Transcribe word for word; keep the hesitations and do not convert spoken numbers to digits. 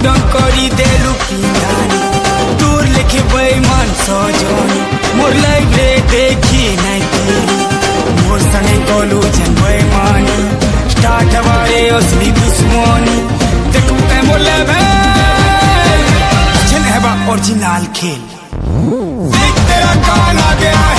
डंकरी देलु पिंडानी दूर लेखे बेईमान सजनी मोर लाइफ रे देखी नहीं तेरी मोर संगे गलु जन बेईमानी स्टार्ट हमारे असली दुश्मनी देखो ते मोर लेवल जन है बा ओरिजिनल खेल देख तेरा कान आ गया